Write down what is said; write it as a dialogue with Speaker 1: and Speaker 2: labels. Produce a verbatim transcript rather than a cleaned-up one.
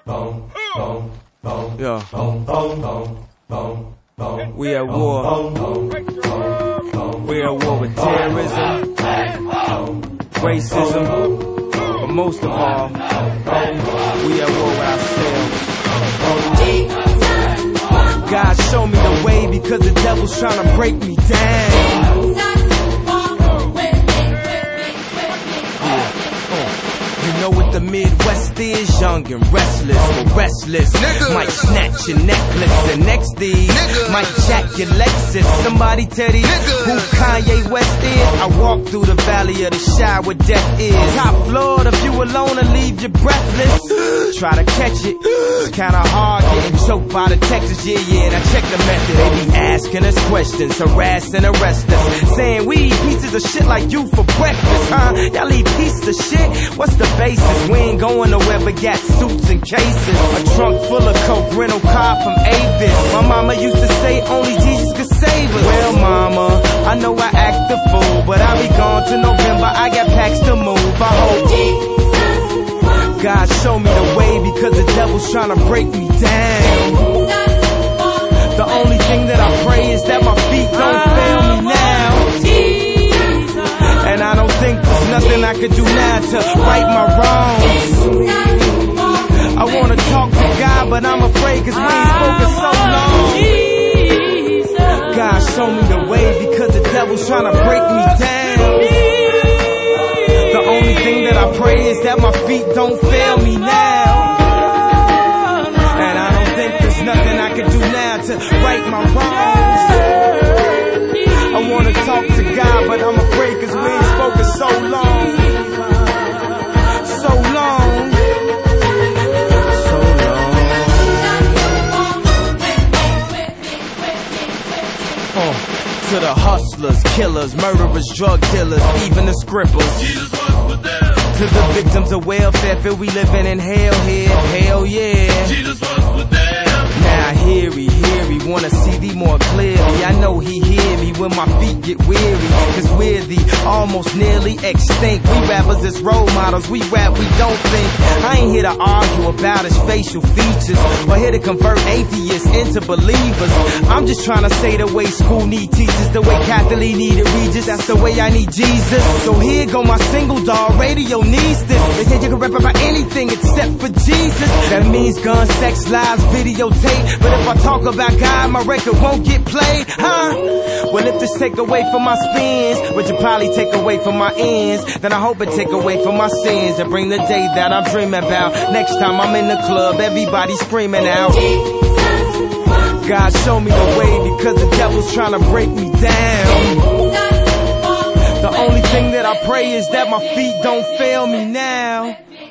Speaker 1: Yeah. We at war. We at war with terrorism, racism, but most of all, we at war with ourselves. God show me the way because the devil's trying to break me down. You know what the Midwest is, young and restless, but restless. Nigga. Might snatch your necklace, and next thing might jack your Lexus. Somebody tell these who Kanye West is. I walk through the valley of the shadow where death is. Top floor, the view alone will leave you breathless. Try to catch it, it's kinda hard getting choked by the Texas. Yeah, yeah, and I check the method. They be asking us questions, harassing, arrest us, saying we eat pieces of shit like you for breakfast, huh? Y'all eat pieces of shit? What's the basis? We ain't going nowhere but got suits and cases. A trunk full of coke, rental car from Avis. My mama used to say only Jesus could save us. Well, mama, I know I act the fool, but I'll be gone to November. I got packs to move. I hope God show me the way because the devil's trying to break me down. The only thing that I pray is that my feet don't fail me now. And I don't think there's nothing I could do now to right my wrongs. I wanna talk to God, but I'm afraid cause we ain't spoken so long. God show me the way because the devil's trying to break me down. The only thing that I pray is that my feet don't fail me now. And I don't think there's nothing I can do now to right my wrongs. I wanna talk to God, but I'm afraid cause we ain't spoken so long. So long. So long. Uh, to the hustlers, killers, murderers, drug dealers, even the scribblers. To the victims of welfare, feel we living in hell here, hell yeah. Jesus was with them. Now hear he, hear he, wanna see thee more clearly. I know he hear me when my feet get weary, cause we're the almost nearly extinct. We rappers as role models, we rap, we don't think. I ain't here to argue about his facial features, or here to convert atheists into believers. I'm just trying to say the way school need teachers, the way Catholic needed Regis, that's the way I need Jesus. So here go my single, dog, radio needs this. They say you can rap about anything except for Jesus. That means guns, sex, lies, videotape. But if I talk about God, my record won't get played, huh? Well, if this take away from my spins, which will probably take away from my ends, then I hope it take away from my sins and bring the day that I'm dreaming about. Next time I'm in the club, everybody screaming out. God show me the way because the devil's trying to break me down. The only thing that I pray is that my feet don't fail me now.